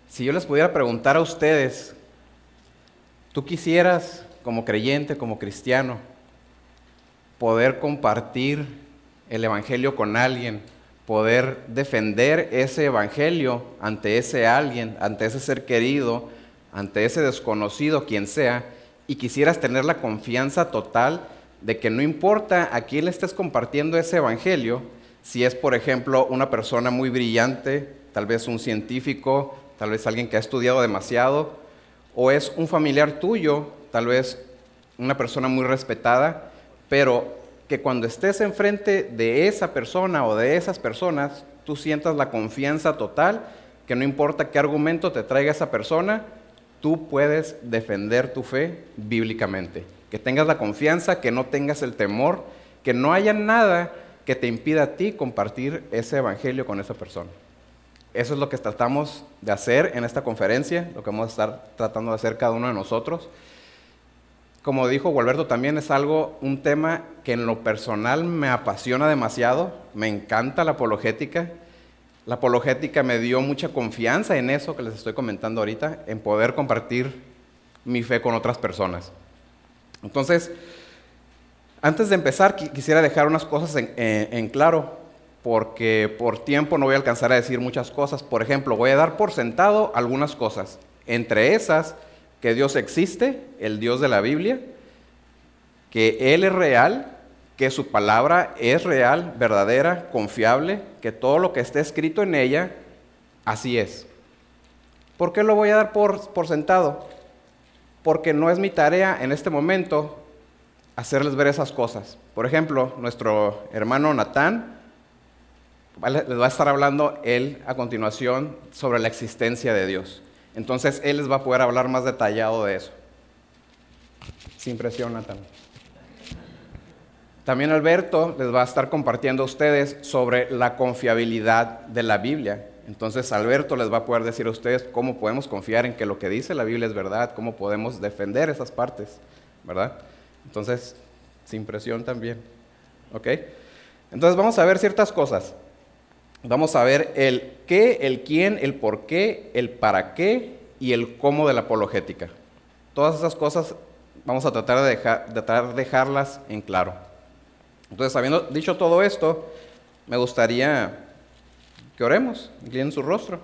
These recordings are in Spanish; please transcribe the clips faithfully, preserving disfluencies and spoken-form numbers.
Si yo les pudiera preguntar a ustedes, ¿tú quisieras, como creyente, como cristiano, poder compartir el evangelio con alguien, poder defender ese evangelio ante ese alguien, ante ese ser querido, ante ese desconocido, quien sea, y quisieras tener la confianza total de que no importa a quién le estés compartiendo ese evangelio, si es, por ejemplo, una persona muy brillante, tal vez un científico, tal vez alguien que ha estudiado demasiado, o es un familiar tuyo, tal vez una persona muy respetada, pero que cuando estés enfrente de esa persona o de esas personas, tú sientas la confianza total, que no importa qué argumento te traiga esa persona, tú puedes defender tu fe bíblicamente. Que tengas la confianza, que no tengas el temor, que no haya nada que te impida a ti compartir ese evangelio con esa persona. Eso es lo que tratamos de hacer en esta conferencia, lo que vamos a estar tratando de hacer cada uno de nosotros. Como dijo Gualberto, también es algo, un tema que en lo personal me apasiona demasiado, me encanta la apologética. La apologética me dio mucha confianza en eso que les estoy comentando ahorita, en poder compartir mi fe con otras personas. Entonces, antes de empezar, quisiera dejar unas cosas en, en, en claro, porque por tiempo no voy a alcanzar a decir muchas cosas. Por ejemplo, voy a dar por sentado algunas cosas. Entre esas, que Dios existe, el Dios de la Biblia, que Él es real, que su palabra es real, verdadera, confiable, que todo lo que esté escrito en ella, así es. ¿Por qué lo voy a dar por, por sentado? Porque no es mi tarea en este momento hacerles ver esas cosas. Por ejemplo, nuestro hermano Natán les va a estar hablando él a continuación sobre la existencia de Dios. Entonces él les va a poder hablar más detallado de eso. Sin presión, Natán. También Alberto les va a estar compartiendo a ustedes sobre la confiabilidad de la Biblia. Entonces Alberto les va a poder decir a ustedes cómo podemos confiar en que lo que dice la Biblia es verdad, cómo podemos defender esas partes, ¿verdad? Entonces, sin presión también, ¿ok? Entonces vamos a ver ciertas cosas. Vamos a ver el qué, el quién, el por qué, el para qué y el cómo de la apologética. Todas esas cosas vamos a tratar de, dejar, de tratar de dejarlas en claro. Entonces, habiendo dicho todo esto, me gustaría que oremos, inclinen su rostro.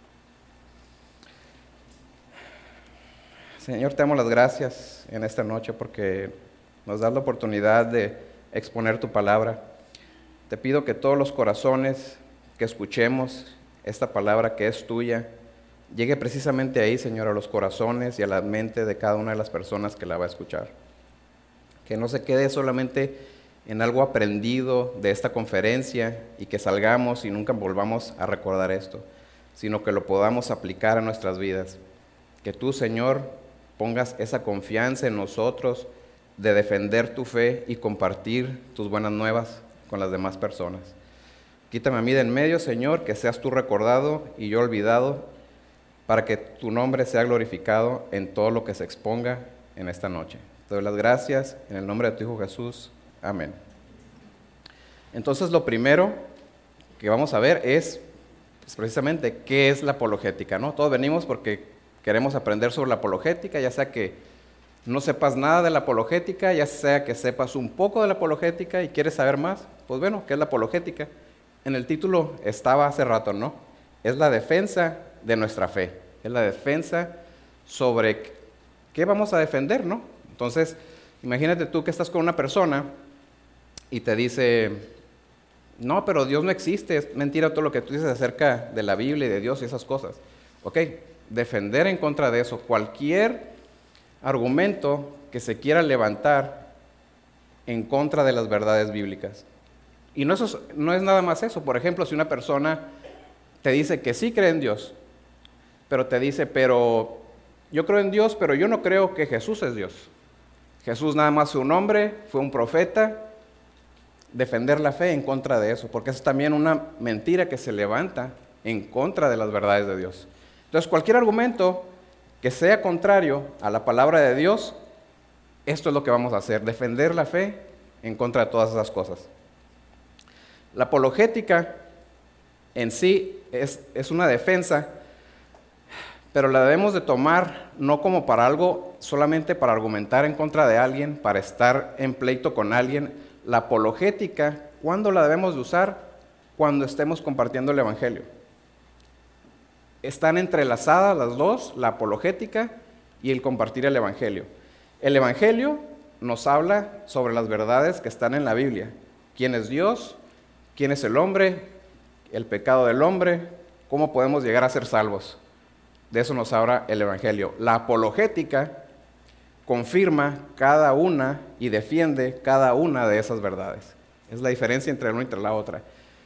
Señor, te damos las gracias en esta noche porque nos das la oportunidad de exponer tu palabra. Te pido que todos los corazones que escuchemos esta palabra que es tuya, llegue precisamente ahí, Señor, a los corazones y a la mente de cada una de las personas que la va a escuchar. Que no se quede solamente en algo aprendido de esta conferencia y que salgamos y nunca volvamos a recordar esto, sino que lo podamos aplicar a nuestras vidas. Que tú, Señor, pongas esa confianza en nosotros de defender tu fe y compartir tus buenas nuevas con las demás personas. Quítame a mí de en medio, Señor, que seas tú recordado y yo olvidado, para que tu nombre sea glorificado en todo lo que se exponga en esta noche. Te doy las gracias en el nombre de tu Hijo Jesús. Amén. Entonces, lo primero que vamos a ver es, pues, precisamente qué es la apologética, ¿no? Todos venimos porque queremos aprender sobre la apologética, ya sea que no sepas nada de la apologética, ya sea que sepas un poco de la apologética y quieres saber más. Pues bueno, ¿qué es la apologética? En el título estaba hace rato, ¿no? Es la defensa de nuestra fe. Es la defensa sobre qué vamos a defender, ¿no? Entonces, imagínate tú que estás con una persona y te dice, no, pero Dios no existe, es mentira todo lo que tú dices acerca de la Biblia y de Dios y esas cosas. Ok, defender en contra de eso. Cualquier argumento que se quiera levantar en contra de las verdades bíblicas. Y no, eso, no es nada más eso. Por ejemplo, si una persona te dice que sí cree en Dios, pero te dice, pero yo creo en Dios, pero yo no creo que Jesús es Dios. Jesús nada más fue un hombre, fue un profeta. Defender la fe en contra de eso, porque es también una mentira que se levanta en contra de las verdades de Dios. Entonces, cualquier argumento que sea contrario a la palabra de Dios, esto es lo que vamos a hacer, defender la fe en contra de todas esas cosas. La apologética en sí es, es una defensa pero la debemos de tomar no como para algo, solamente para argumentar en contra de alguien, para estar en pleito con alguien. La apologética, ¿cuándo la debemos de usar? Cuando estemos compartiendo el Evangelio. Están entrelazadas las dos, la apologética y el compartir el Evangelio. El Evangelio nos habla sobre las verdades que están en la Biblia. ¿Quién es Dios? ¿Quién es el hombre? El pecado del hombre. ¿Cómo podemos llegar a ser salvos? De eso nos habla el Evangelio. La apologética confirma cada una y defiende cada una de esas verdades. Es la diferencia entre una y entre la otra.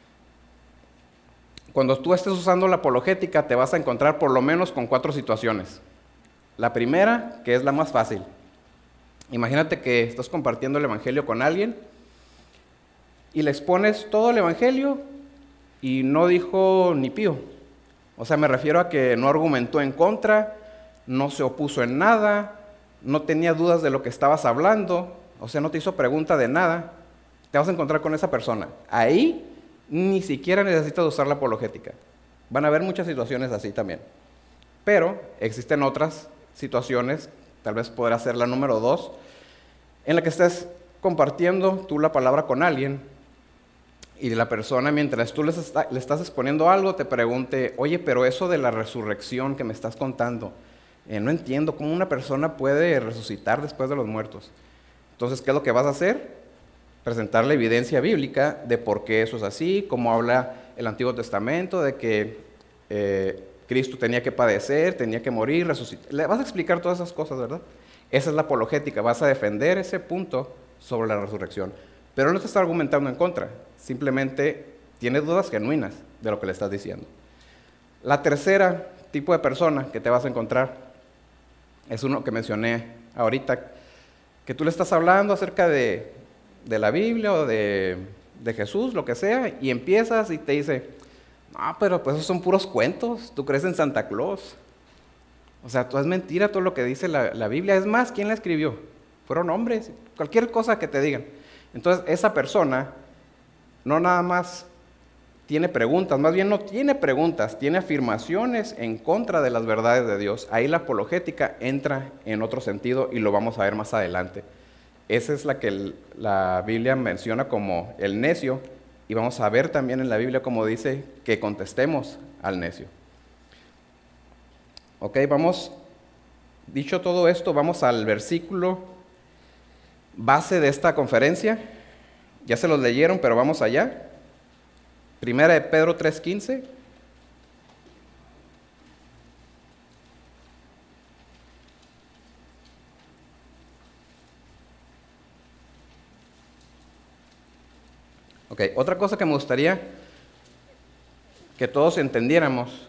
Cuando tú estés usando la apologética, te vas a encontrar por lo menos con cuatro situaciones. La primera, que es la más fácil. Imagínate que estás compartiendo el Evangelio con alguien y le expones todo el Evangelio y no dijo ni pío. O sea, me refiero a que no argumentó en contra, no se opuso en nada, no tenía dudas de lo que estabas hablando, o sea, no te hizo pregunta de nada. Te vas a encontrar con esa persona. Ahí ni siquiera necesitas usar la apologética. Van a haber muchas situaciones así también. Pero existen otras situaciones, tal vez podrá ser la número dos, en la que estés compartiendo tú la palabra con alguien y la persona, mientras tú les está, le estás exponiendo algo, te pregunte, oye, pero eso de la resurrección que me estás contando, eh, no entiendo cómo una persona puede resucitar después de los muertos. Entonces, ¿qué es lo que vas a hacer? Presentar la evidencia bíblica de por qué eso es así, cómo habla el Antiguo Testamento, de que eh, Cristo tenía que padecer, tenía que morir, resucitar. Le vas a explicar todas esas cosas, ¿verdad? Esa es la apologética, vas a defender ese punto sobre la resurrección. Pero no te está argumentando en contra, simplemente tiene dudas genuinas de lo que le estás diciendo. La tercera tipo de persona que te vas a encontrar es uno que mencioné ahorita, que tú le estás hablando acerca de, de la Biblia o de, de Jesús, lo que sea, y empiezas y te dice, no, pero pues esos son puros cuentos, tú crees en Santa Claus. O sea, tú es mentira todo lo que dice la, la Biblia. Es más, ¿quién la escribió? Fueron hombres, cualquier cosa que te digan. Entonces, esa persona no nada más tiene preguntas, más bien no tiene preguntas, tiene afirmaciones en contra de las verdades de Dios. Ahí la apologética entra en otro sentido y lo vamos a ver más adelante. Esa es la que el, la Biblia menciona como el necio, y vamos a ver también en la Biblia como dice que contestemos al necio. Ok, vamos, dicho todo esto, vamos al versículo base de esta conferencia. Ya se los leyeron, pero vamos allá. Primera de Pedro tres quince. Ok, otra cosa que me gustaría que todos entendiéramos.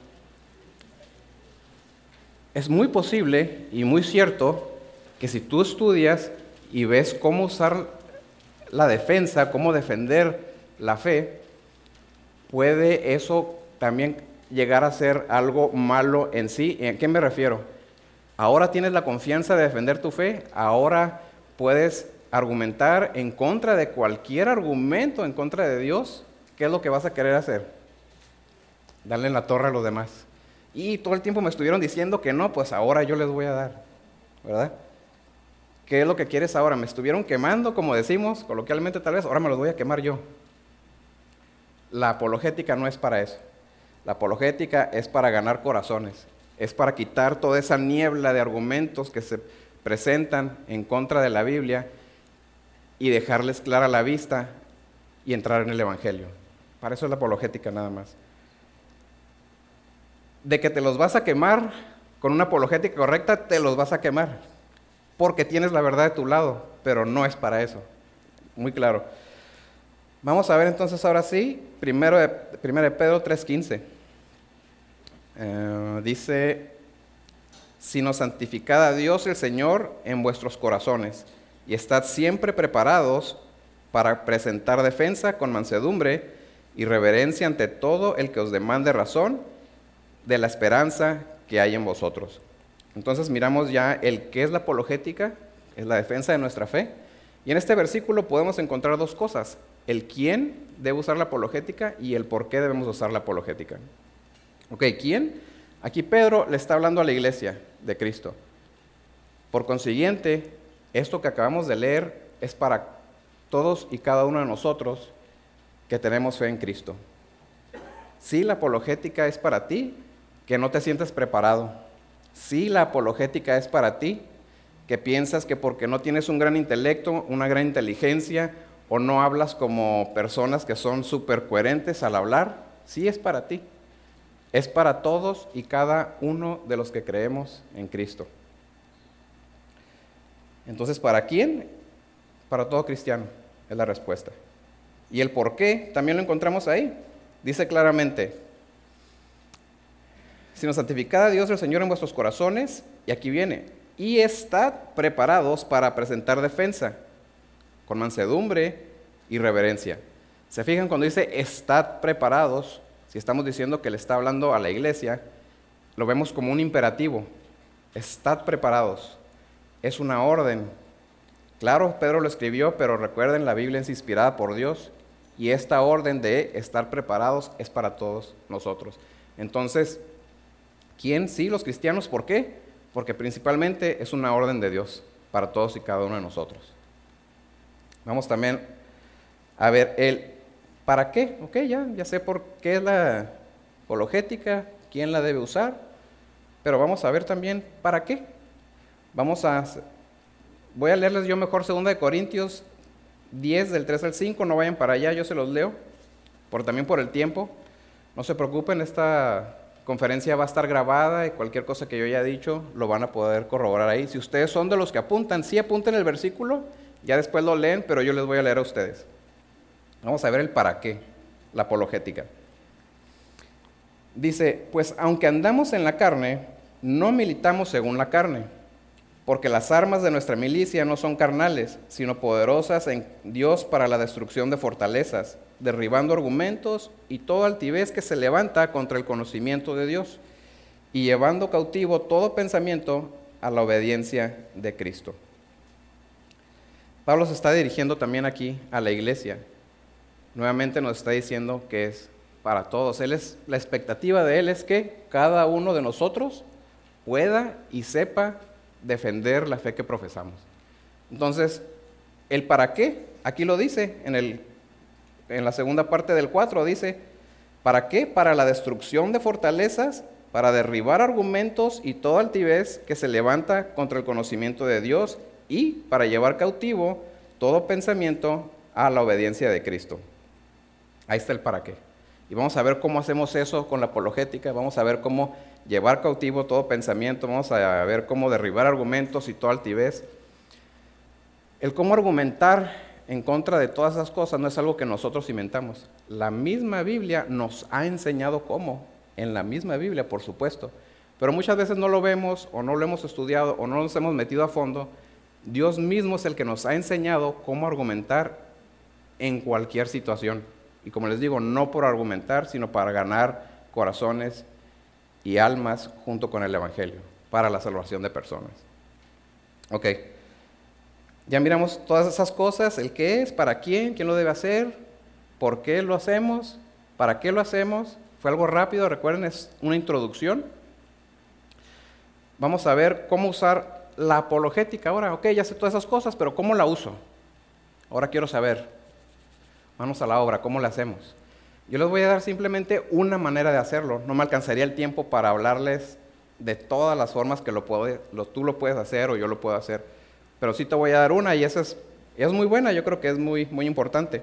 Es muy posible y muy cierto que si tú estudias y ves cómo usar la defensa, cómo defender la fe, puede eso también llegar a ser algo malo en sí. ¿A qué me refiero? Ahora tienes la confianza de defender tu fe, ahora puedes argumentar en contra de cualquier argumento en contra de Dios. ¿Qué es lo que vas a querer hacer? Darle en la torre a los demás. Y todo el tiempo me estuvieron diciendo que no, pues ahora yo les voy a dar, ¿verdad? ¿Qué es lo que quieres ahora? Me estuvieron quemando, como decimos coloquialmente tal vez, ahora me los voy a quemar yo. La apologética no es para eso. La apologética es para ganar corazones, es para quitar toda esa niebla de argumentos que se presentan en contra de la Biblia y dejarles clara la vista y entrar en el Evangelio. Para eso es la apologética nada más. De que te los vas a quemar con una apologética correcta, te los vas a quemar, porque tienes la verdad de tu lado, pero no es para eso. Muy claro. Vamos a ver entonces ahora sí, primero de, primero de Pedro tres quince. Eh, dice, sino santificad a Dios el Señor en vuestros corazones, y estad siempre preparados para presentar defensa con mansedumbre y reverencia ante todo el que os demande razón de la esperanza que hay en vosotros. Entonces miramos ya el qué es la apologética, es la defensa de nuestra fe. Y en este versículo podemos encontrar dos cosas: el quién debe usar la apologética y el por qué debemos usar la apologética. Ok, ¿quién? Aquí Pedro le está hablando a la iglesia de Cristo. Por consiguiente, esto que acabamos de leer es para todos y cada uno de nosotros que tenemos fe en Cristo. Sí, la apologética es para ti, que no te sientes preparado. Sí, la apologética es para ti, que piensas que porque no tienes un gran intelecto, una gran inteligencia, o no hablas como personas que son súper coherentes al hablar. Sí, es para ti. Es para todos y cada uno de los que creemos en Cristo. Entonces, ¿para quién? Para todo cristiano, es la respuesta. Y el por qué también lo encontramos ahí. Dice claramente, sino santificad a Dios el Señor en vuestros corazones, y aquí viene, y estad preparados para presentar defensa, con mansedumbre y reverencia. ¿Se fijan cuando dice estad preparados? Si estamos diciendo que le está hablando a la iglesia, lo vemos como un imperativo. Estad preparados. Es una orden. Claro, Pedro lo escribió, pero recuerden, la Biblia es inspirada por Dios, y esta orden de estar preparados es para todos nosotros. Entonces, ¿quién? Sí, los cristianos. ¿Por qué? Porque principalmente es una orden de Dios para todos y cada uno de nosotros. Vamos también a ver el ¿para qué? Ok, ya, ya sé por qué es la apologética, quién la debe usar, pero vamos a ver también ¿para qué? Vamos a, voy a leerles yo mejor segunda de Corintios diez, del tres al cinco, no vayan para allá, yo se los leo, por, también por el tiempo. No se preocupen, esta conferencia va a estar grabada y cualquier cosa que yo haya dicho lo van a poder corroborar ahí. Si ustedes son de los que apuntan, sí apunten el versículo, ya después lo leen, pero yo les voy a leer a ustedes. Vamos a ver el para qué, la apologética. Dice, pues aunque andamos en la carne, no militamos según la carne, porque las armas de nuestra milicia no son carnales, sino poderosas en Dios para la destrucción de fortalezas, derribando argumentos y toda altivez que se levanta contra el conocimiento de Dios, y llevando cautivo todo pensamiento a la obediencia de Cristo. Pablo se está dirigiendo también aquí a la iglesia. Nuevamente nos está diciendo que es para todos. Él es, la expectativa de él es que cada uno de nosotros pueda y sepa defender la fe que profesamos. Entonces, el para qué, aquí lo dice, en, el, en la segunda parte del cuatro, dice, ¿para qué? Para la destrucción de fortalezas, para derribar argumentos y toda altivez que se levanta contra el conocimiento de Dios, y para llevar cautivo todo pensamiento a la obediencia de Cristo. Ahí está el para qué. Y vamos a ver cómo hacemos eso con la apologética, vamos a ver cómo llevar cautivo todo pensamiento, vamos a ver cómo derribar argumentos y toda altivez. El cómo argumentar en contra de todas esas cosas no es algo que nosotros inventamos. La misma Biblia nos ha enseñado cómo, en la misma Biblia, por supuesto. Pero muchas veces no lo vemos, o no lo hemos estudiado, o no nos hemos metido a fondo. Dios mismo es el que nos ha enseñado cómo argumentar en cualquier situación. Y como les digo, no por argumentar, sino para ganar corazones y almas junto con el Evangelio, para la salvación de personas. Ok, ya miramos todas esas cosas, el qué es, para quién, quién lo debe hacer, por qué lo hacemos, para qué lo hacemos. Fue algo rápido, recuerden, es una introducción. Vamos a ver cómo usar la apologética ahora. Ok, ya sé todas esas cosas, pero ¿cómo la uso? Ahora quiero saber. Manos a la obra, ¿cómo lo hacemos? Yo les voy a dar simplemente una manera de hacerlo. No me alcanzaría el tiempo para hablarles de todas las formas que lo puede, lo, tú lo puedes hacer o yo lo puedo hacer. Pero sí te voy a dar una y esa es, es muy buena, yo creo que es muy, muy importante.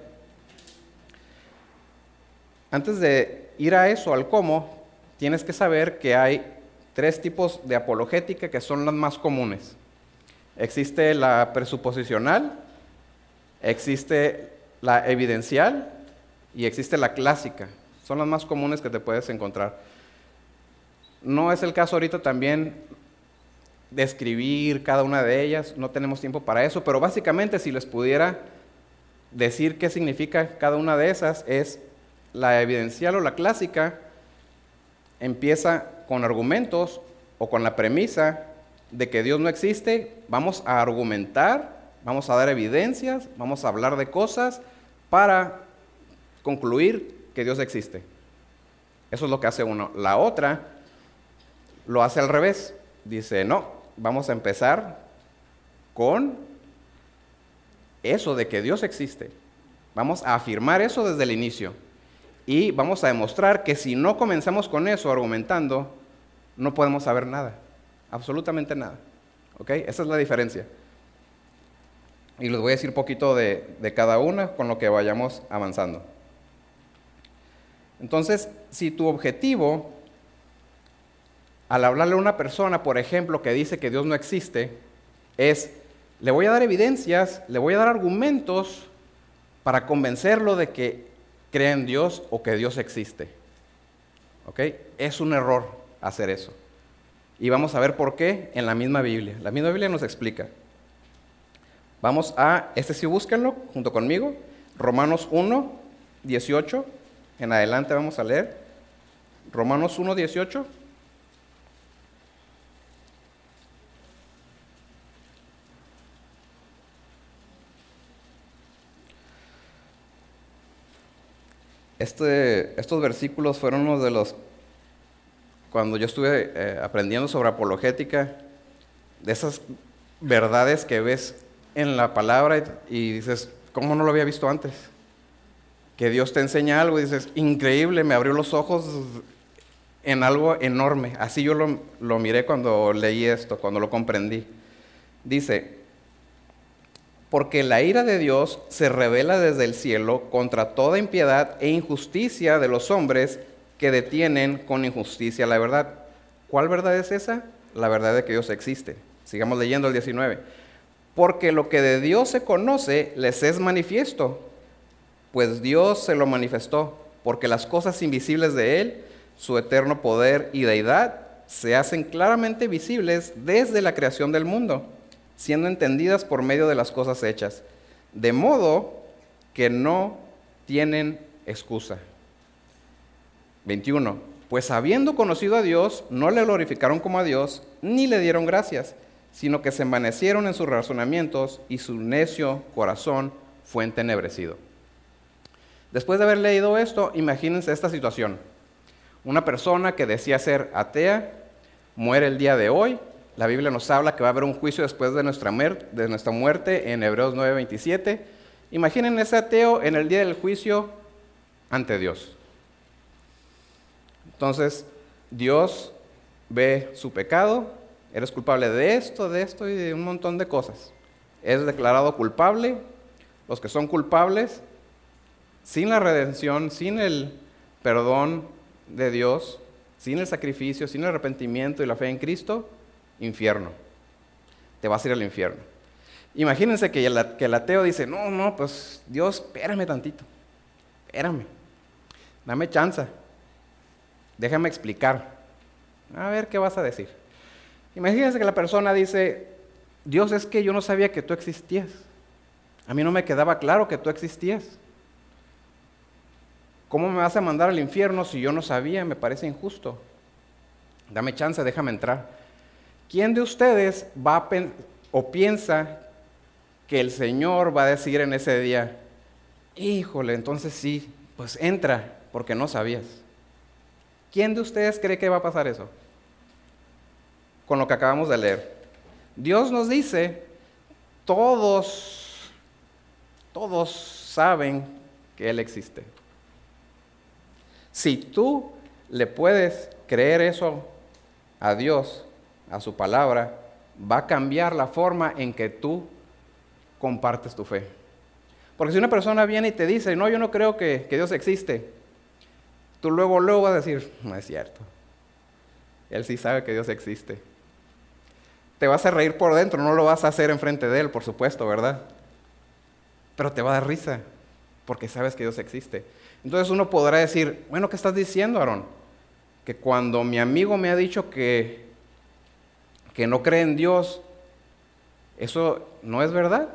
Antes de ir a eso, al cómo, tienes que saber que hay tres tipos de apologética que son las más comunes. Existe la presuposicional, existe la evidencial y existe la clásica. Son las más comunes que te puedes encontrar. No es el caso ahorita también describir cada una de ellas, no tenemos tiempo para eso, pero básicamente si les pudiera decir qué significa cada una de esas, es la evidencial o la clásica, empieza con argumentos o con la premisa de que Dios no existe. Vamos a argumentar, vamos a dar evidencias, vamos a hablar de cosas para concluir que Dios existe. Eso es lo que hace uno. La otra lo hace al revés. Dice, no, vamos a empezar con eso de que Dios existe. Vamos a afirmar eso desde el inicio. Y vamos a demostrar que si no comenzamos con eso argumentando, no podemos saber nada. Absolutamente nada. ¿Ok? Esa es la diferencia. Y les voy a decir poquito de, de cada una con lo que vayamos avanzando. Entonces, si tu objetivo, al hablarle a una persona, por ejemplo, que dice que Dios no existe, es, le voy a dar evidencias, le voy a dar argumentos para convencerlo de que crea en Dios o que Dios existe. ¿Ok? Es un error hacer eso. Y vamos a ver por qué en la misma Biblia. La misma Biblia nos explica. Vamos a, este sí búsquenlo junto conmigo, Romanos uno, dieciocho, en adelante vamos a leer. Romanos uno, dieciocho. Este, estos versículos fueron uno de los, cuando yo estuve eh, aprendiendo sobre apologética, de esas verdades que ves en la palabra y, y dices, ¿cómo no lo había visto antes? Que Dios te enseña algo y dices, increíble, me abrió los ojos en algo enorme. Así yo lo, lo miré cuando leí esto, cuando lo comprendí. Dice, porque la ira de Dios se revela desde el cielo contra toda impiedad e injusticia de los hombres que detienen con injusticia la verdad. ¿Cuál verdad es esa? La verdad de que Dios existe. Sigamos leyendo el diecinueve. Porque lo que de Dios se conoce les es manifiesto, pues Dios se lo manifestó, porque las cosas invisibles de Él, su eterno poder y deidad, se hacen claramente visibles desde la creación del mundo, siendo entendidas por medio de las cosas hechas, de modo que no tienen excusa. veintiuno. Pues habiendo conocido a Dios, no le glorificaron como a Dios, ni le dieron gracias, sino que se envanecieron en sus razonamientos y su necio corazón fue entenebrecido. Después de haber leído esto, imagínense esta situación. Una persona que decía ser atea, muere el día de hoy. La Biblia nos habla que va a haber un juicio después de nuestra, de nuestra muerte en Hebreos nueve veintisiete. Imaginen ese ateo en el día del juicio ante Dios. Entonces, Dios ve su pecado, eres culpable de esto, de esto y de un montón de cosas. Es declarado culpable. Los que son culpables, sin la redención, sin el perdón de Dios, sin el sacrificio, sin el arrepentimiento y la fe en Cristo, infierno. Te vas a ir al infierno. Imagínense que el, que el ateo dice, no, no, pues Dios, espérame tantito, espérame, dame chance, déjame explicar, a ver qué vas a decir. Imagínense que la persona dice, Dios, es que yo no sabía que tú existías, a mí no me quedaba claro que tú existías. ¿Cómo me vas a mandar al infierno si yo no sabía? Me parece injusto. Dame chance, déjame entrar. ¿Quién de ustedes va a pen- o piensa que el Señor va a decir en ese día, híjole, entonces sí, pues entra, porque no sabías? ¿Quién de ustedes cree que va a pasar eso? Con lo que acabamos de leer. Dios nos dice, todos, todos saben que Él existe. Si tú le puedes creer eso a Dios, a su palabra, va a cambiar la forma en que tú compartes tu fe. Porque si una persona viene y te dice, no, yo no creo que, que Dios existe, tú luego, luego vas a decir, no es cierto. Él sí sabe que Dios existe. Te vas a reír por dentro, no lo vas a hacer enfrente de Él, por supuesto, ¿verdad? Pero te va a dar risa, porque sabes que Dios existe. Entonces uno podrá decir, bueno, ¿qué estás diciendo, Aarón? Que cuando mi amigo me ha dicho que, que no cree en Dios, ¿eso no es verdad?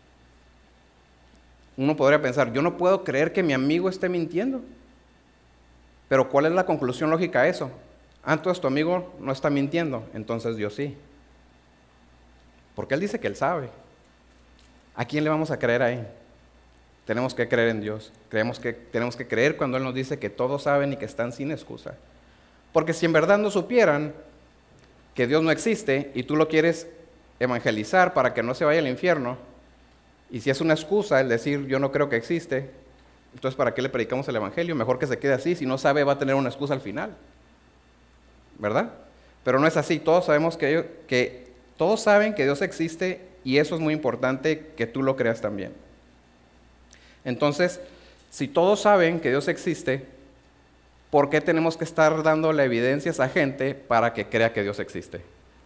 Uno podría pensar, yo no puedo creer que mi amigo esté mintiendo. Pero ¿cuál es la conclusión lógica a eso? Ah, entonces tu amigo no está mintiendo, entonces Dios sí. Porque Él dice que Él sabe. ¿A quién le vamos a creer ahí? Tenemos que creer en Dios. Creemos que, tenemos que creer cuando Él nos dice que todos saben y que están sin excusa. Porque si en verdad no supieran, que Dios no existe y tú lo quieres evangelizar para que no se vaya al infierno, y si es una excusa el decir yo no creo que existe, entonces ¿para qué le predicamos el evangelio? Mejor que se quede así, si no sabe va a tener una excusa al final, ¿verdad? Pero no es así, todos sabemos que, que todos saben que Dios existe y eso es muy importante que tú lo creas también. Entonces, si todos saben que Dios existe, ¿por qué tenemos que estar dándole evidencias a gente para que crea que Dios existe?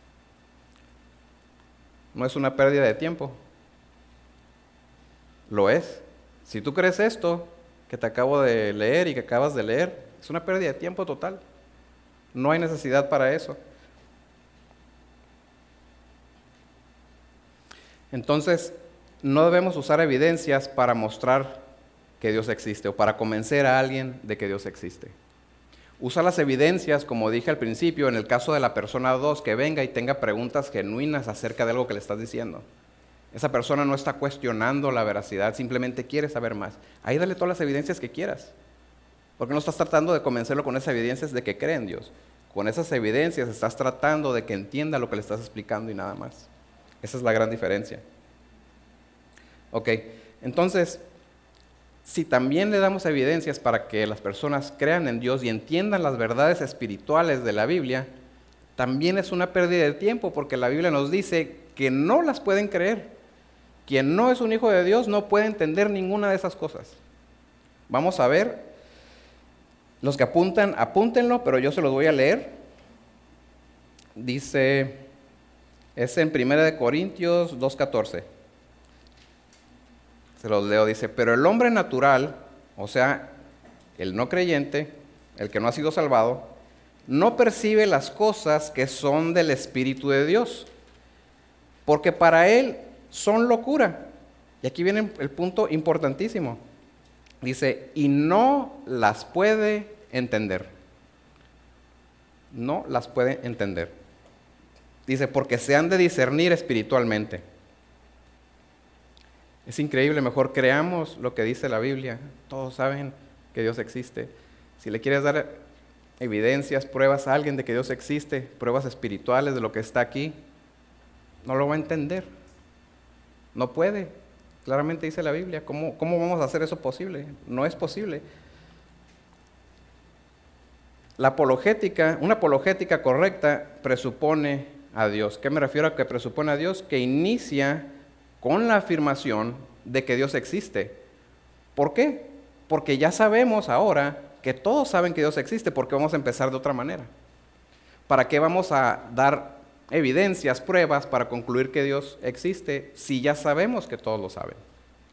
¿No es una pérdida de tiempo? Lo es. Si tú crees esto que te acabo de leer y que acabas de leer, es una pérdida de tiempo total. No hay necesidad para eso. Entonces, no debemos usar evidencias para mostrar que Dios existe o para convencer a alguien de que Dios existe. Usa las evidencias, como dije al principio, en el caso de la persona dos, que venga y tenga preguntas genuinas acerca de algo que le estás diciendo. Esa persona no está cuestionando la veracidad, simplemente quiere saber más. Ahí dale todas las evidencias que quieras. Porque no estás tratando de convencerlo con esas evidencias de que cree en Dios. Con esas evidencias estás tratando de que entienda lo que le estás explicando y nada más. Esa es la gran diferencia. Ok, entonces, si también le damos evidencias para que las personas crean en Dios y entiendan las verdades espirituales de la Biblia, también es una pérdida de tiempo, porque la Biblia nos dice que no las pueden creer. Quien no es un hijo de Dios no puede entender ninguna de esas cosas. Vamos a ver, los que apuntan, apúntenlo, pero yo se los voy a leer. Dice, es en primera de Corintios dos catorce. Se los leo, dice, pero el hombre natural, o sea, el no creyente, el que no ha sido salvado, no percibe las cosas que son del Espíritu de Dios, porque para él son locura. Y aquí viene el punto importantísimo. Dice, y no las puede entender. No las puede entender. Dice, porque se han de discernir espiritualmente. Es increíble, mejor creamos lo que dice la Biblia. Todos saben que Dios existe. Si le quieres dar evidencias, pruebas a alguien de que Dios existe, pruebas espirituales de lo que está aquí, no lo va a entender. No puede. Claramente dice la Biblia. ¿Cómo, cómo vamos a hacer eso posible? No es posible. La apologética, una apologética correcta presupone a Dios. ¿Qué me refiero a que presupone a Dios? Que inicia con la afirmación de que Dios existe. ¿Por qué? Porque ya sabemos ahora que todos saben que Dios existe, porque vamos a empezar de otra manera. ¿Para qué vamos a dar evidencias, pruebas para concluir que Dios existe si ya sabemos que todos lo saben?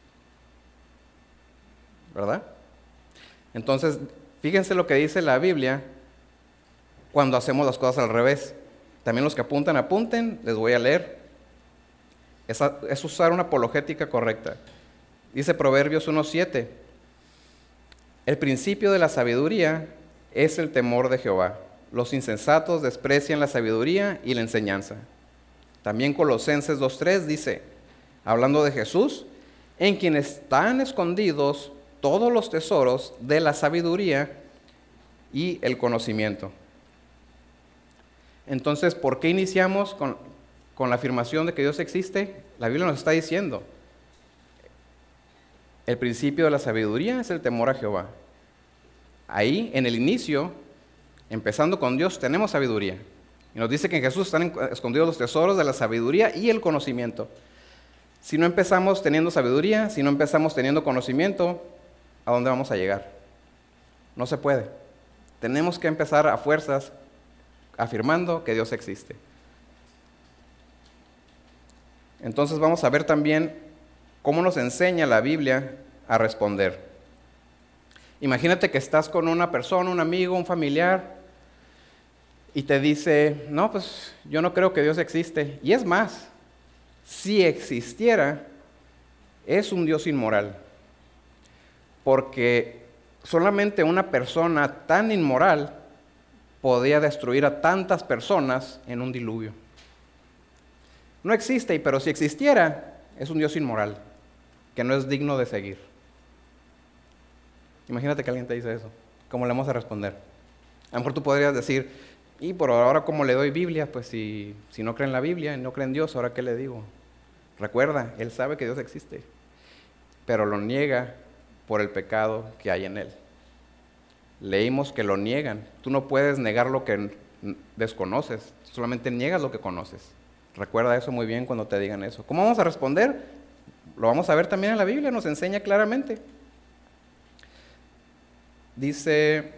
¿Verdad? Entonces, fíjense lo que dice la Biblia cuando hacemos las cosas al revés. También los que apuntan, apunten, les voy a leer. Es, es usar una apologética correcta. Dice Proverbios uno siete. El principio de la sabiduría es el temor de Jehová. Los insensatos desprecian la sabiduría y la enseñanza. También Colosenses dos tres dice, hablando de Jesús, en quien están escondidos todos los tesoros de la sabiduría y el conocimiento. Entonces, ¿por qué iniciamos con, con la afirmación de que Dios existe? La Biblia nos está diciendo, el principio de la sabiduría es el temor a Jehová. Ahí, en el inicio, empezando con Dios, tenemos sabiduría. Y nos dice que en Jesús están escondidos los tesoros de la sabiduría y el conocimiento. Si no empezamos teniendo sabiduría, si no empezamos teniendo conocimiento, ¿a dónde vamos a llegar? No se puede. Tenemos que empezar a fuerzas afirmando que Dios existe. Entonces vamos a ver también cómo nos enseña la Biblia a responder. Imagínate que estás con una persona, un amigo, un familiar, y te dice, no, pues yo no creo que Dios existe. Y es más, si existiera, es un Dios inmoral. Porque solamente una persona tan inmoral podía destruir a tantas personas en un diluvio. No existe, pero si existiera, es un Dios inmoral, que no es digno de seguir. Imagínate que alguien te dice eso. ¿Cómo le vamos a responder? A lo mejor tú podrías decir, Y por ahora, ¿cómo le doy Biblia? Pues si, si no cree en la Biblia y no cree en Dios, ¿ahora qué le digo? Recuerda, él sabe que Dios existe, pero lo niega por el pecado que hay en él. Leímos que lo niegan. Tú no puedes negar lo que desconoces, solamente niegas lo que conoces. Recuerda eso muy bien cuando te digan eso. ¿Cómo vamos a responder? Lo vamos a ver también en la Biblia, nos enseña claramente. Dice,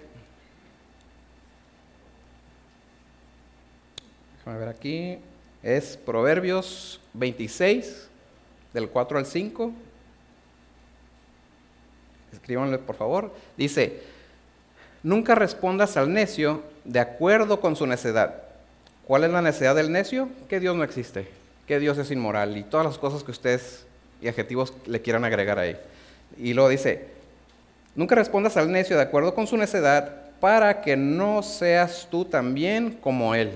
déjame ver aquí, es Proverbios veintiséis, del cuatro al cinco. Escríbanle por favor. Dice, nunca respondas al necio de acuerdo con su necedad. ¿Cuál es la necedad del necio? Que Dios no existe, que Dios es inmoral y todas las cosas que ustedes y adjetivos le quieran agregar ahí. Y luego dice, nunca respondas al necio de acuerdo con su necedad para que no seas tú también como él.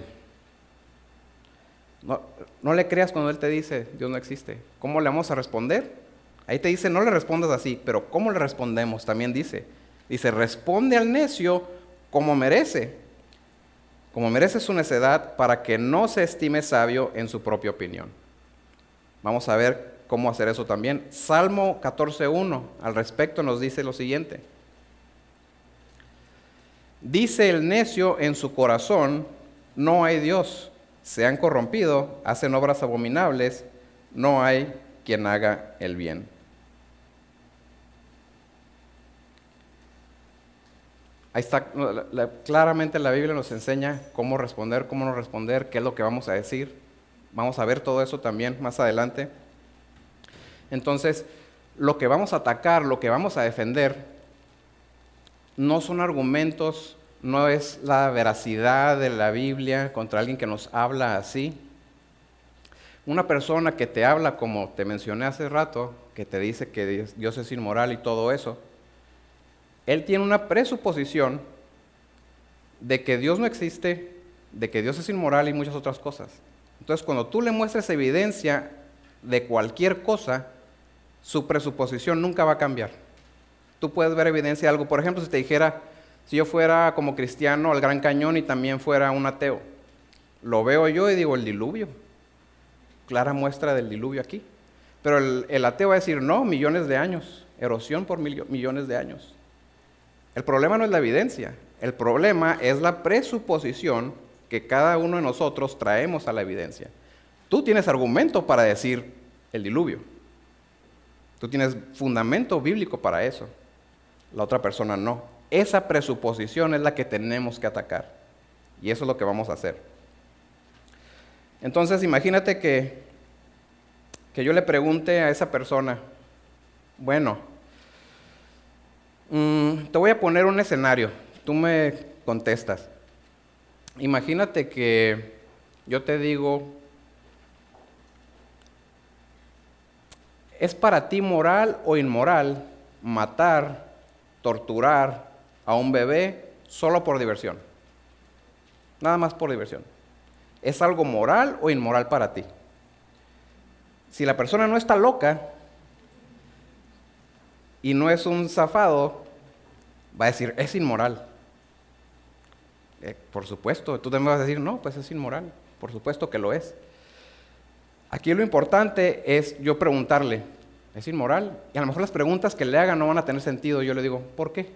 No, no le creas cuando él te dice, Dios no existe. ¿Cómo le vamos a responder? Ahí te dice, no le respondas así, pero ¿cómo le respondemos? También dice, dice, responde al necio como merece, como merece su necedad, para que no se estime sabio en su propia opinión. Vamos a ver cómo hacer eso también. Salmo catorce uno al respecto nos dice lo siguiente. Dice el necio en su corazón, no hay Dios. Se han corrompido, hacen obras abominables, no hay quien haga el bien. Ahí está, la, la, claramente la Biblia nos enseña cómo responder, cómo no responder, qué es lo que vamos a decir. Vamos a ver todo eso también más adelante. Entonces, lo que vamos a atacar, lo que vamos a defender, no son argumentos, no es la veracidad de la Biblia contra alguien que nos habla así. Una persona que te habla, como te mencioné hace rato, que te dice que Dios es inmoral y todo eso, él tiene una presuposición de que Dios no existe, de que Dios es inmoral y muchas otras cosas. Entonces, cuando tú le muestres evidencia de cualquier cosa, su presuposición nunca va a cambiar. Tú puedes ver evidencia de algo. Por ejemplo, si te dijera, si yo fuera como cristiano al Gran Cañón y también fuera un ateo, lo veo yo y digo, el diluvio. Clara muestra del diluvio aquí. Pero el, el ateo va a decir, no, millones de años, erosión por mil, millones de años. El problema no es la evidencia, el problema es la presuposición que cada uno de nosotros traemos a la evidencia. Tú tienes argumento para decir el diluvio. Tú tienes fundamento bíblico para eso. La otra persona no. Esa presuposición es la que tenemos que atacar. Y eso es lo que vamos a hacer. Entonces, imagínate que, que yo le pregunte a esa persona, bueno, mmm, te voy a poner un escenario, tú me contestas. Imagínate que yo te digo, ¿es para ti moral o inmoral matar, torturar a un bebé solo por diversión? Nada más por diversión. ¿Es algo moral o inmoral para ti? Si la persona no está loca y no es un zafado, va a decir, es inmoral. Eh, por supuesto, tú también vas a decir, no, pues es inmoral. Por supuesto que lo es. Aquí lo importante es yo preguntarle, ¿es inmoral? Y a lo mejor las preguntas que le hagan no van a tener sentido. Yo le digo, ¿por qué?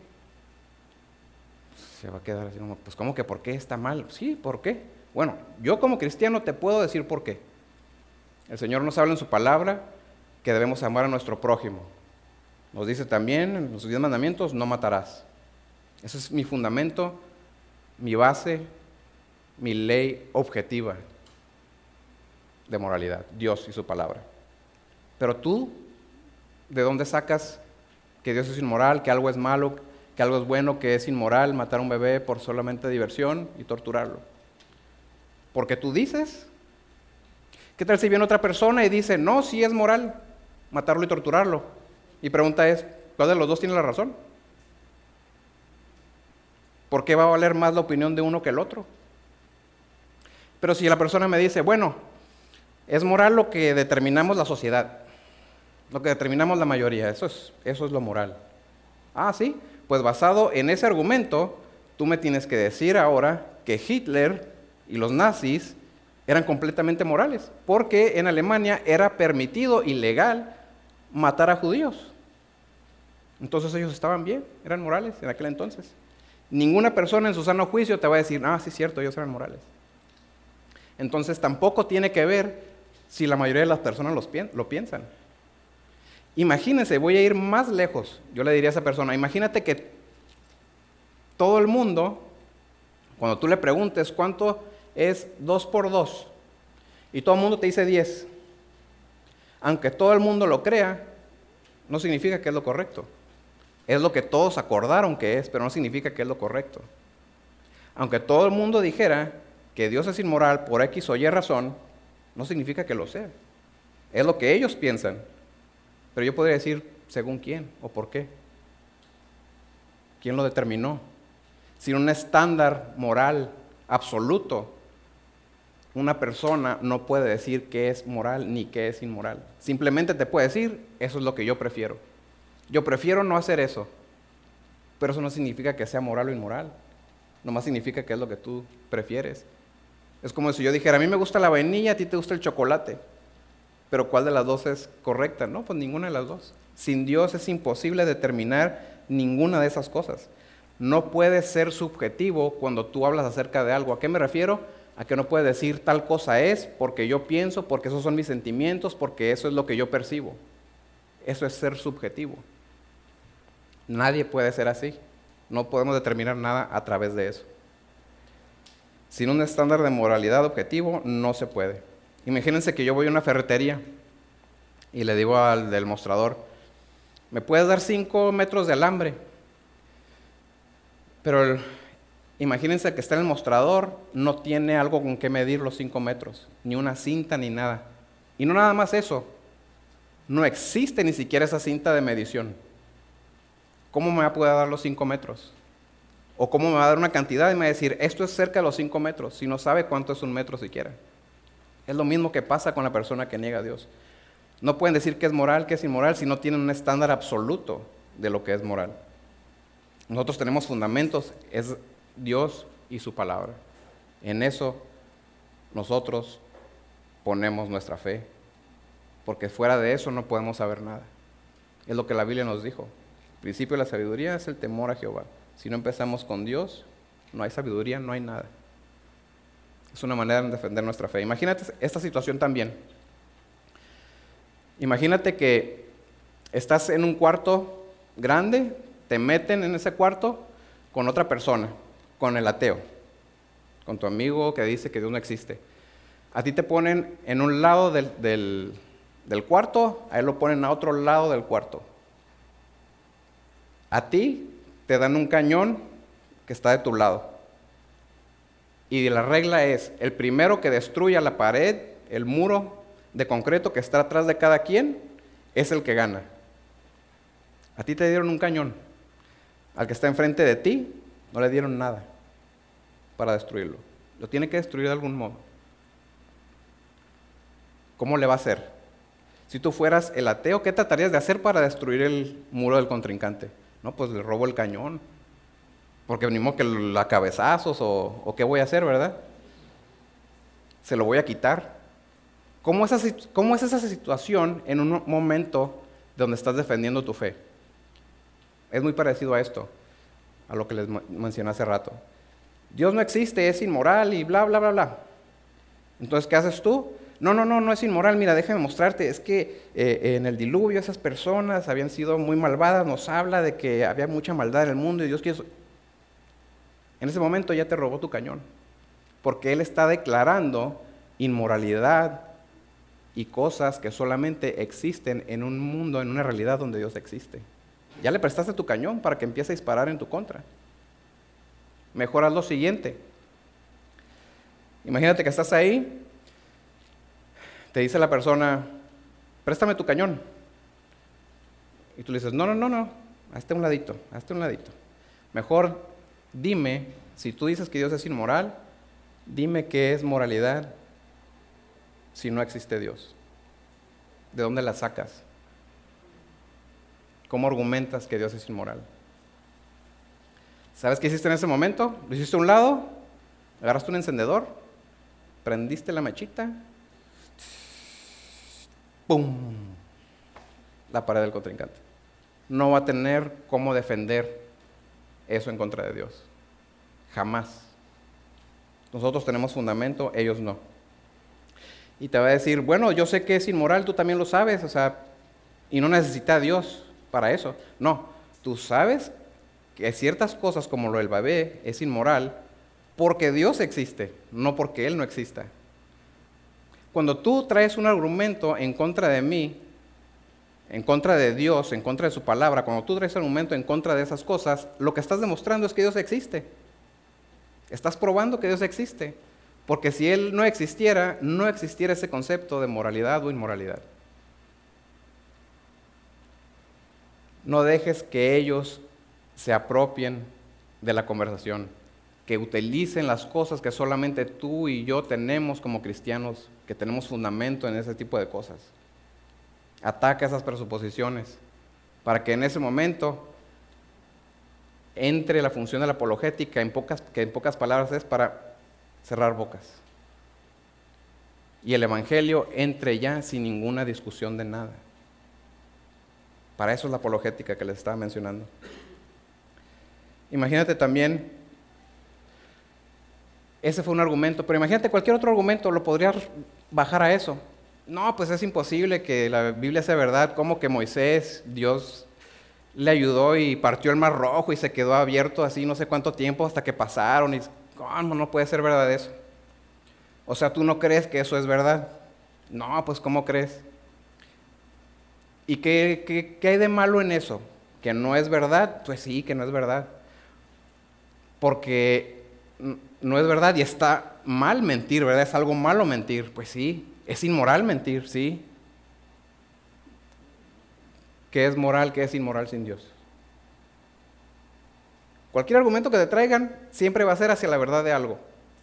Se va a quedar así, pues ¿cómo que por qué está mal? Sí, ¿por qué? Bueno, yo como cristiano te puedo decir por qué. El Señor nos habla en su palabra que debemos amar a nuestro prójimo. Nos dice también en los diez mandamientos, no matarás. Ese es mi fundamento, mi base, mi ley objetiva de moralidad, Dios y su palabra. Pero tú, ¿de dónde sacas que Dios es inmoral, que algo es malo, que algo es bueno, que es inmoral matar a un bebé por solamente diversión y torturarlo? Porque tú dices. ¿Qué tal si viene otra persona y dice, no, sí es moral matarlo y torturarlo? Y pregunta es, ¿cuál de los dos tiene la razón? ¿Por qué va a valer más la opinión de uno que el otro? Pero si la persona me dice, bueno, es moral lo que determinamos la sociedad, lo que determinamos la mayoría, eso es, eso es lo moral. Ah, sí, pues basado en ese argumento, tú me tienes que decir ahora que Hitler y los nazis eran completamente morales, porque en Alemania era permitido y legal matar a judíos. Entonces ellos estaban bien, eran morales en aquel entonces. Ninguna persona en su sano juicio te va a decir, ah, sí es cierto, ellos eran morales. Entonces tampoco tiene que ver si la mayoría de las personas los pi- lo piensan. Imagínense, voy a ir más lejos. Yo le diría a esa persona, imagínate que todo el mundo, cuando tú le preguntes cuánto es dos por dos, y todo el mundo te dice diez, aunque todo el mundo lo crea, no significa que es lo correcto. Es lo que todos acordaron que es, pero no significa que es lo correcto. Aunque todo el mundo dijera que Dios es inmoral por X o Y razón, no significa que lo sea. Es lo que ellos piensan. Pero yo podría decir, ¿según quién o por qué? ¿Quién lo determinó? Sin un estándar moral absoluto, una persona no puede decir qué es moral ni qué es inmoral. Simplemente te puede decir, eso es lo que yo prefiero. Yo prefiero no hacer eso, pero eso no significa que sea moral o inmoral. Nomás significa que es lo que tú prefieres. Es como si yo dijera, a mí me gusta la vainilla, a ti te gusta el chocolate. Pero ¿cuál de las dos es correcta? No, pues ninguna de las dos. Sin Dios es imposible determinar ninguna de esas cosas. No puedes ser subjetivo cuando tú hablas acerca de algo. ¿A qué me refiero? A que no puedes decir tal cosa es porque yo pienso, porque esos son mis sentimientos, porque eso es lo que yo percibo. Eso es ser subjetivo. Nadie puede ser así. No podemos determinar nada a través de eso. Sin un estándar de moralidad objetivo, no se puede. Imagínense que yo voy a una ferretería y le digo al del mostrador, ¿me puedes dar cinco metros de alambre? Pero el, imagínense que está en el mostrador, no tiene algo con que medir los cinco metros, ni una cinta ni nada. Y no nada más eso, no existe ni siquiera esa cinta de medición. ¿Cómo me va a poder dar los cinco metros? ¿O cómo me va a dar una cantidad y me va a decir, esto es cerca de los cinco metros, si no sabe cuánto es un metro siquiera? Es lo mismo que pasa con la persona que niega a Dios. No pueden decir que es moral, que es inmoral, si no tienen un estándar absoluto de lo que es moral. Nosotros tenemos fundamentos, es Dios y su palabra. En eso nosotros ponemos nuestra fe, porque fuera de eso no podemos saber nada. Es lo que la Biblia nos dijo. El principio de la sabiduría es el temor a Jehová. Si no empezamos con Dios, no hay sabiduría, no hay nada. Es una manera de defender nuestra fe. Imagínate esta situación también. Imagínate que estás en un cuarto grande, te meten en ese cuarto con otra persona, con el ateo, con tu amigo que dice que Dios no existe. A ti te ponen en un lado del, del, del cuarto, a él lo ponen a otro lado del cuarto. A ti te dan un cañón que está de tu lado. Y la regla es, el primero que destruya la pared, el muro de concreto que está atrás de cada quien, es el que gana. A ti te dieron un cañón. Al que está enfrente de ti, no le dieron nada para destruirlo. Lo tiene que destruir de algún modo. ¿Cómo le va a hacer? Si tú fueras el ateo, ¿qué tratarías de hacer para destruir el muro del contrincante? No, pues le robo el cañón. Porque venimos que la cabezazos o, o qué voy a hacer, ¿verdad? Se lo voy a quitar. ¿Cómo es, esa, ¿Cómo es esa situación en un momento donde estás defendiendo tu fe? Es muy parecido a esto, a lo que les mencioné hace rato. Dios no existe, es inmoral y bla, bla, bla, bla. Entonces, ¿qué haces tú? No, no, no, no es inmoral. Mira, déjame mostrarte. Es que eh, en el diluvio esas personas habían sido muy malvadas. Nos habla de que había mucha maldad en el mundo y Dios quiso... En ese momento ya te robó tu cañón, porque Él está declarando inmoralidad y cosas que solamente existen en un mundo, en una realidad donde Dios existe. Ya le prestaste tu cañón para que empiece a disparar en tu contra. Mejor haz lo siguiente. Imagínate que estás ahí, te dice la persona, préstame tu cañón. Y tú le dices, no, no, no, no, hazte un ladito, hazte un ladito. Mejor dime, si tú dices que Dios es inmoral, dime qué es moralidad si no existe Dios. ¿De dónde la sacas? ¿Cómo argumentas que Dios es inmoral? ¿Sabes qué hiciste en ese momento? Lo hiciste a un lado, agarraste un encendedor, prendiste la mechita, ¡pum! La pared del contrincante. No va a tener cómo defender eso en contra de Dios. Jamás. Nosotros tenemos fundamento, ellos no. Y te va a decir, bueno, yo sé que es inmoral, tú también lo sabes, o sea, y no necesita a Dios para eso. No, tú sabes que ciertas cosas como lo del bebé es inmoral porque Dios existe, no porque Él no exista. Cuando tú traes un argumento en contra de mí, en contra de Dios, en contra de su palabra, cuando tú traes un argumento en contra de esas cosas, lo que estás demostrando es que Dios existe. Estás probando que Dios existe. Porque si Él no existiera, no existiera ese concepto de moralidad o inmoralidad. No dejes que ellos se apropien de la conversación, que utilicen las cosas que solamente tú y yo tenemos como cristianos, que tenemos fundamento en ese tipo de cosas. Ataca esas presuposiciones para que en ese momento entre la función de la apologética, en pocas, que en pocas palabras es para cerrar bocas. Y el evangelio entre ya sin ninguna discusión de nada. Para eso es la apologética que les estaba mencionando. Imagínate también, ese fue un argumento, pero imagínate cualquier otro argumento, lo podrías bajar a eso. No, pues es imposible que la Biblia sea verdad, como que Moisés, Dios le ayudó y partió el mar rojo y se quedó abierto así no sé cuánto tiempo hasta que pasaron y ¿cómo no puede ser verdad eso? O sea, ¿tú no crees que eso es verdad? No, pues ¿cómo crees? ¿Y qué, qué, qué hay de malo en eso? ¿Que no es verdad? Pues sí, que no es verdad. Porque no es verdad y está mal mentir, ¿verdad? Es algo malo mentir. Pues sí, es inmoral mentir, sí. ¿Qué es moral, qué es inmoral sin Dios? Cualquier argumento que te traigan siempre va a ser hacia la verdad de algo.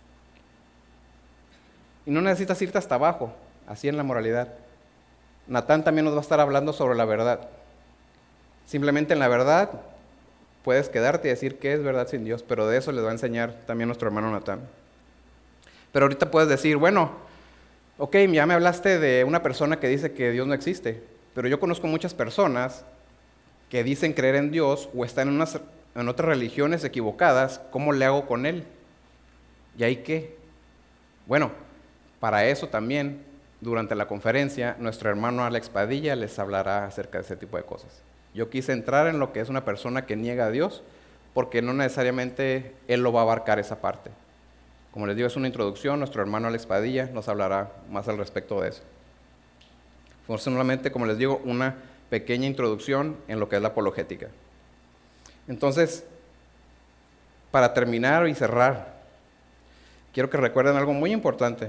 Y no necesitas irte hasta abajo, así en la moralidad. Natán también nos va a estar hablando sobre la verdad. Simplemente en la verdad puedes quedarte y decir qué es verdad sin Dios, pero de eso les va a enseñar también nuestro hermano Natán. Pero ahorita puedes decir, bueno, ok, ya me hablaste de una persona que dice que Dios no existe, pero yo conozco muchas personas que dicen creer en Dios o están en, unas, en otras religiones equivocadas. ¿Cómo le hago con él? ¿Y ahí qué? Bueno, para eso también, durante la conferencia, nuestro hermano Alex Padilla les hablará acerca de ese tipo de cosas. Yo quise entrar en lo que es una persona que niega a Dios, porque no necesariamente él lo va a abarcar esa parte. Como les digo, es una introducción, nuestro hermano Alex Padilla nos hablará más al respecto de eso. Fue solamente, como les digo, una pequeña introducción en lo que es la apologética. Entonces, para terminar y cerrar, quiero que recuerden algo muy importante.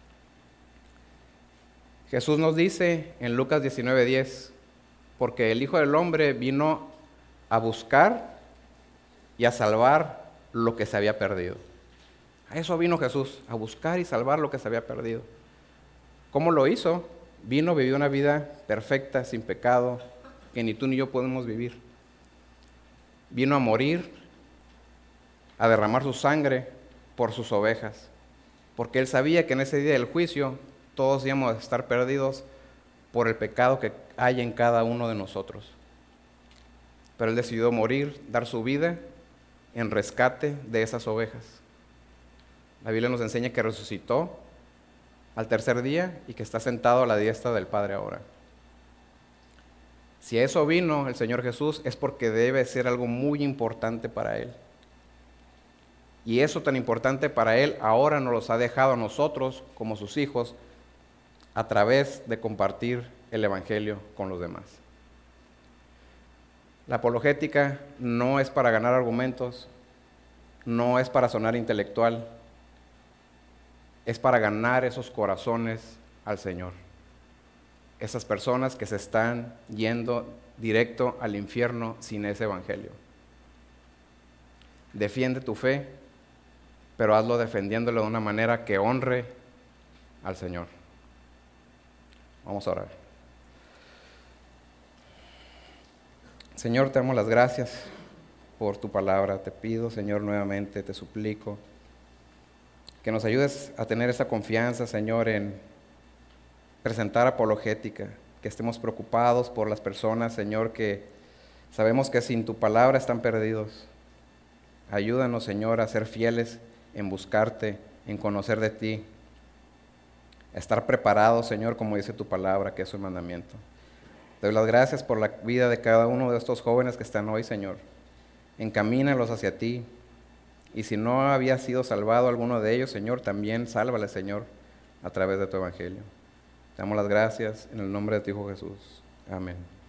Jesús nos dice en Lucas diecinueve diez, porque el Hijo del Hombre vino a buscar y a salvar lo que se había perdido. A eso vino Jesús, a buscar y salvar lo que se había perdido. ¿Cómo lo hizo? Vino, vivió una vida perfecta, sin pecado, que ni tú ni yo podemos vivir. Vino a morir, a derramar su sangre por sus ovejas, porque Él sabía que en ese día del juicio todos íbamos a estar perdidos por el pecado que hay en cada uno de nosotros. Pero Él decidió morir, dar su vida en rescate de esas ovejas. La Biblia nos enseña que resucitó al tercer día y que está sentado a la diestra del Padre ahora. Si a eso vino el Señor Jesús es porque debe ser algo muy importante para Él. Y eso tan importante para Él ahora nos los ha dejado a nosotros como sus hijos a través de compartir el Evangelio con los demás. La apologética no es para ganar argumentos, no es para sonar intelectual, es para ganar esos corazones al Señor. Esas personas que se están yendo directo al infierno sin ese Evangelio. Defiende tu fe, pero hazlo defendiéndolo de una manera que honre al Señor. Vamos a orar. Señor, te damos las gracias por tu palabra. Te pido, Señor, nuevamente, te suplico, que nos ayudes a tener esa confianza, Señor, en presentar apologética, que estemos preocupados por las personas, Señor, que sabemos que sin tu palabra están perdidos. Ayúdanos, Señor, a ser fieles en buscarte, en conocer de ti, a estar preparados, Señor, como dice tu palabra, que es un mandamiento. Te doy las gracias por la vida de cada uno de estos jóvenes que están hoy, Señor. Encamínalos hacia ti. Y si no había sido salvado alguno de ellos, Señor, también sálvale, Señor, a través de tu evangelio. Te damos las gracias en el nombre de tu Hijo Jesús. Amén.